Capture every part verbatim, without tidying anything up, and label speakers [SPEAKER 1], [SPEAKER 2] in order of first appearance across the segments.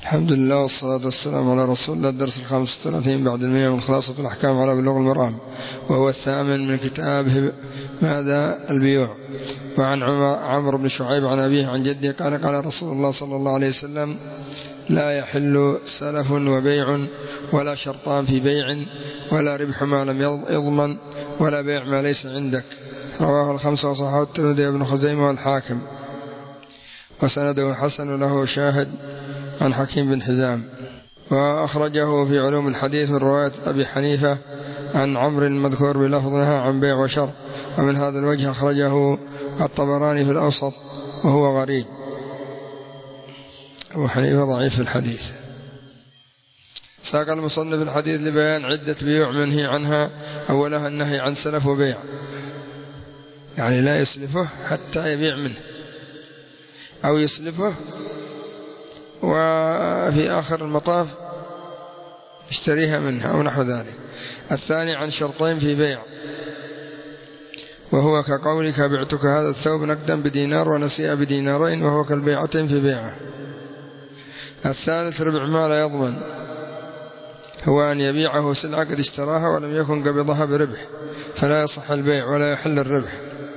[SPEAKER 1] الحمد لله والصلاة والسلام على رسول الله. الدرس الخامس والثلاثين بعد المئة من خلاصة الأحكام على بلوغ المرام، وهو الثامن من كتاب ماذا البيوع. وعن عمرو بن شعيب عن أبيه عن جده قال قال رسول الله صلى الله عليه وسلم: لا يحل سلف وبيع، ولا شرطان في بيع، ولا ربح ما لم يضمن، ولا بيع ما ليس عندك. رواه الخمسة وصححه الترمذي وابن خزيمة والحاكم، وسنده حسن وله شاهد عن حكيم بن حزام. وأخرجه في علوم الحديث من رواية أبي حنيفة عن عمرو المذكور بلفظها عن بيع وشر، ومن هذا الوجه أخرجه الطبراني في الأوسط وهو غريب. أبو حنيفة ضعيف في الحديث. ساق المصنف الحديث لبيان عدة بيوع منهي عنها. أولها النهي عن سلف وبيع، يعني لا يسلفه حتى يبيع منه، أو يسلفه وفي آخر المطاف اشتريها منها أو نحو ذلك. الثاني عن شرطين في بيع، وهو كقولك بعتك هذا الثوب نقدا بدينار ونسيئة بدينارين، وهو كالبيعتين في بيعه. الثالث ربع ما لا يضمن، هو أن يبيعه سلعة قد اشتراها ولم يكن قبضها بربح، فلا يصح البيع ولا يحل الربح.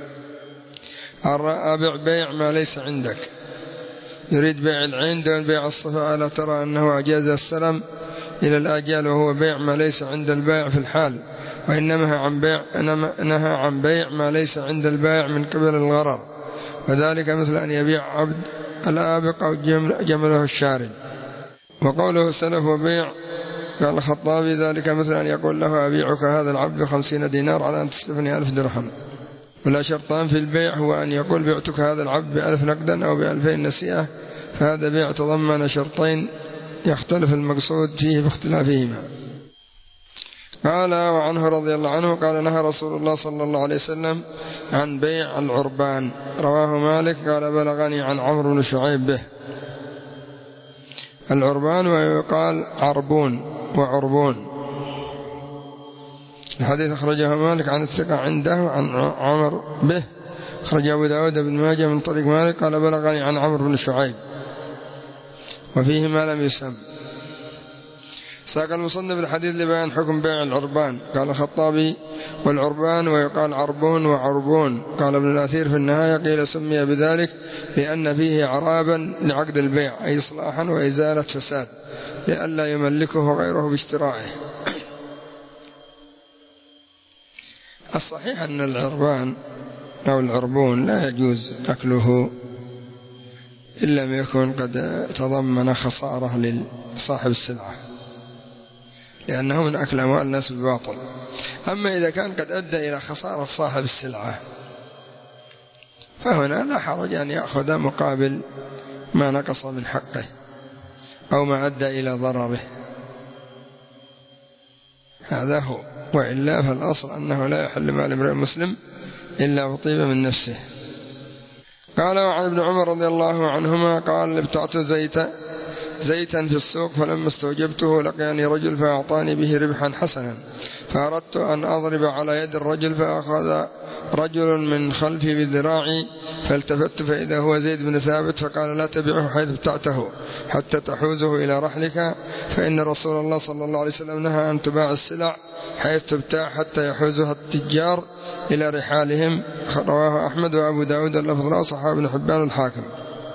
[SPEAKER 1] الرابع بيع ما ليس عندك، يريد بيع العين دون بيع الصفة. ألا ترى أنه أجاز السلم إلى الآجال، وهو بيع ما ليس عند البائع في الحال، وإنما عن بيع نهى عن بيع ما ليس عند البائع من قبل الغرر، وذلك مثل أن يبيع عبد الآبق أو جمله الشارد. وقوله سلف وبيع قال الخطابي ذلك مثل أن يقول له: أبيعك هذا العبد بخمسين دينار على أن تسلفني ألف درهم. ولا شرطان في البيع، هو أن يقول بعتك هذا العبد بألف نقدا أو بألفين نسيئة، فهذا بيع تضمن شرطين يختلف المقصود فيه باختلافهما. قال: وعنه رضي الله عنه قال: نهى رسول الله صلى الله عليه وسلم عن بيع العربان. رواه مالك قال: بلغني عن عمرو بن شعيب به. العربان ويقال عربون وعربون. الحديث أخرجه مالك عن الثقة عنده عن عمر به، أخرج أبو داود بن ماجه من طريق مالك قال: بلغني عن عمرو بن شعيب، وفيه ما لم يسم. ساق المصنف الحديث لبيان حكم بيع العربان. قال الخطابي: والعربان ويقال عربون وعربون. قال ابن الأثير في النهاية: قيل سمي بذلك لأن فيه عرابا لعقد البيع، أي إصلاحا وإزالة فساد، لئلا يملكه غيره باشتراعه. الصحيح أن العربان أو العربون لا يجوز أكله إن لم يكن قد تضمن خسارة لصاحب السلعة، لأنه من أكل أموال الناس بالباطل. أما إذا كان قد أدى إلى خسارة صاحب السلعة، فهنا لا حرج أن يأخذ مقابل ما نقص من حقه أو ما أدى إلى ضرره، هذا هو. وإلا فالأصل أنه لا يحل مال امرئ مسلم إلا بطيب من نفسه. قال: وعن ابن عمر رضي الله عنهما قال: ابتعت زيتا زيتا في السوق، فلما استوجبته لقيني رجل فأعطاني به ربحا حسنا، فأردت أن أضرب على يد الرجل، فأخذ رجل من خلفي بذراعي، فالتفت فإذا هو زيد بن ثابت، فقال: لا تبعه حيث ابتعته حتى تحوزه إلى رحلك، فإن رسول الله صلى الله عليه وسلم نهى أن تباع السلع حيث تبتاع حتى يحوزها التجار إلى رحالهم. رواه أحمد وأبو داود اللفظ له، وصححه ابن حبان الحاكم.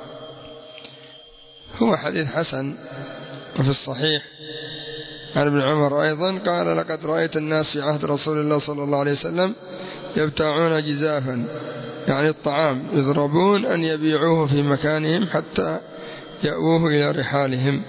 [SPEAKER 1] هو حديث حسن. وفي الصحيح عن ابن عمر أيضا قال: لقد رأيت الناس في عهد رسول الله صلى الله عليه وسلم يبتاعون جزافا، يعني الطعام، يضربون أن يبيعوه في مكانهم حتى يأووه إلى رحالهم،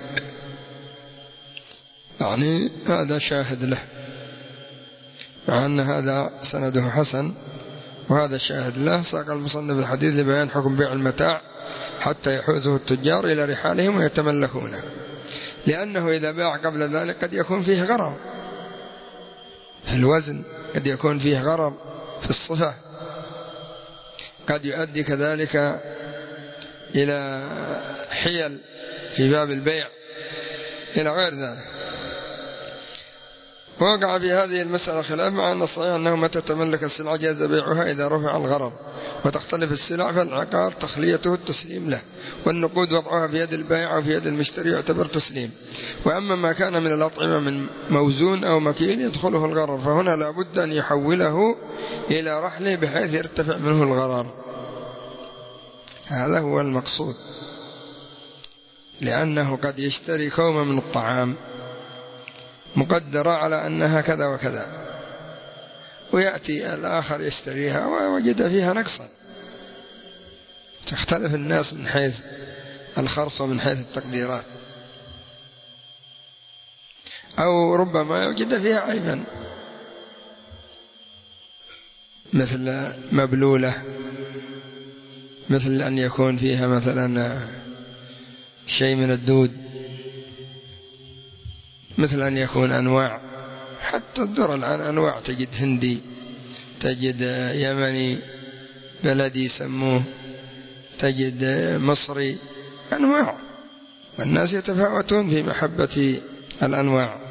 [SPEAKER 1] يعني هذا شاهد له، مع أن هذا سنده حسن وهذا شاهد له. ساق المصنف الحديث لبيان حكم بيع المتاع حتى يحوزه التجار إلى رحالهم ويتملكونه، لأنه إذا باع قبل ذلك قد يكون فيه غرر في الوزن، قد يكون فيه غرر في الصفة، قد يؤدي كذلك إلى حيل في باب البيع إلى غير ذلك. وقع في هذه المسألة خلاف، مع أن الصحيح أنه متى تملك السلعة جاز بيعها إذا رفع الغرر، وتختلف السلع، فالعقار تخليته التسليم له، والنقود وضعها في يد البائع أو في يد المشتري يعتبر تسليم. وأما ما كان من الأطعمة من موزون أو مكيل يدخله الغرر، فهنا لا بد أن يحوله إلى رحله بحيث يرتفع منه الغرر. هذا هو المقصود، لأنه قد يشتري كومة من الطعام مقدرة على أنها كذا وكذا، ويأتي الآخر يشتريها ووجد فيها نقصا. تختلف الناس من حيث الخرص ومن حيث التقديرات، أو ربما يوجد فيها عيبا مثل مبلولة، مثل أن يكون فيها مثلا شيء من الدود، مثل أن يكون أنواع، حتى الذرة الآن أنواع، تجد هندي، تجد يمني بلدي يسموه، تجد مصري، أنواع، والناس يتفاوتون في محبة الأنواع.